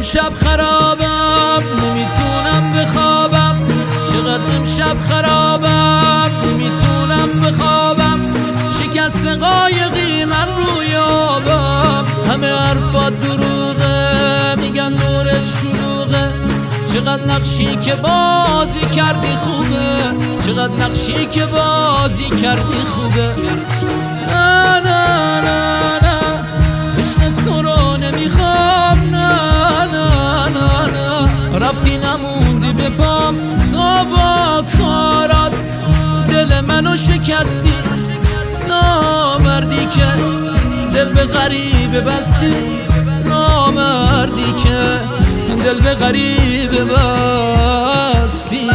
امشب خرابم نمیتونم بخوابم، چقدر امشب خرابم نمیتونم بخوابم. شکست قایقی من روی آبم، همه حرفات دروغه میگن نورت شلوغه. چقدر نقشی که بازی کردی خوبه، چقدر نقشی که بازی کردی خوبه. نه نه نه نه عشق تو رو نمیخوام، نه نه نه نه. رفتی نموندی به پام تو با کارات، دل منو شکستی نامردی که دل به غریبه بستی، نامردی که دل به غریبه بستی.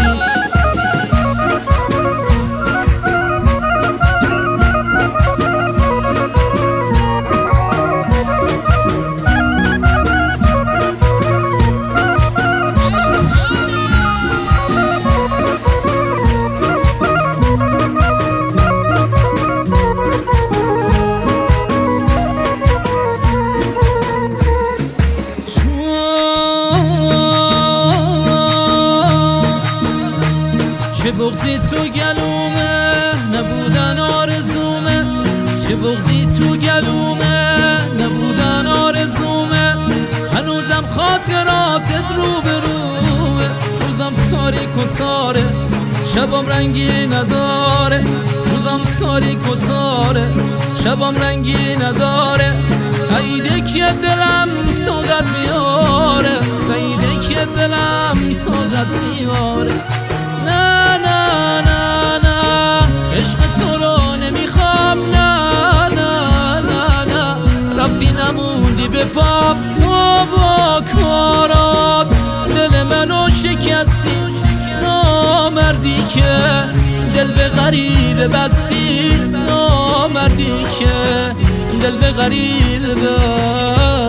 چه بغضی تو گلومه نبودن آرزومه، چه بغضی تو گلومه نبودن آرزومه. هنوزم خاطراتت رو به رومه، روزم تاریک و تاره شبم رنگی نداره، روزم تاریک و تاره شبم رنگی نداره. عیده که دلم طاقت میاره، عیده که دلم طاقت میاره. نه نه نه نه عشق تو رو نمیخوام، نه نه نه نه. رفتی نموندی به پاپ تو با کارات، دل منو شکستی نامردی که دل به غریبه بستی، نامردی که دل به غریبه بستی.